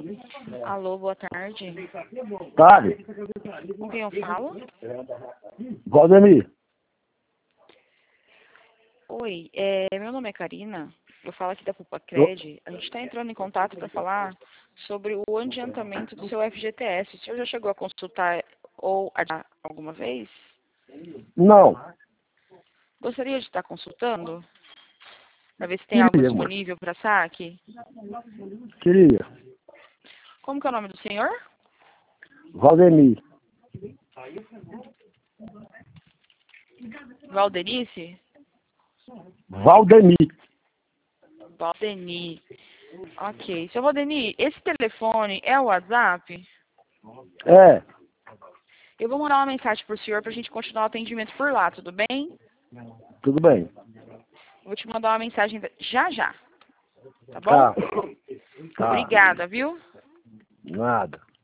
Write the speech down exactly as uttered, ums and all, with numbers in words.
Alô, boa tarde. Tarde. Com quem eu falo? Valdemir. Oi, é, meu nome é Karina. Eu falo aqui da Pupacred. A gente está entrando em contato para falar sobre o adiantamento do seu F G T S. O senhor já chegou a consultar ou adiar alguma vez? Não. Gostaria de estar consultando? Para ver se tem algo Queria, disponível para saque? Queria. Como que é o nome do senhor? Valdemir. Valdenice? Valdemir. Valdeni. Ok. Seu Valdeni, esse telefone é o WhatsApp? É. Eu vou mandar uma mensagem para o senhor para a gente continuar o atendimento por lá, tudo bem? Tudo bem. Vou te mandar uma mensagem já já. Tá bom? Tá. Tá. Obrigada, viu? Nada.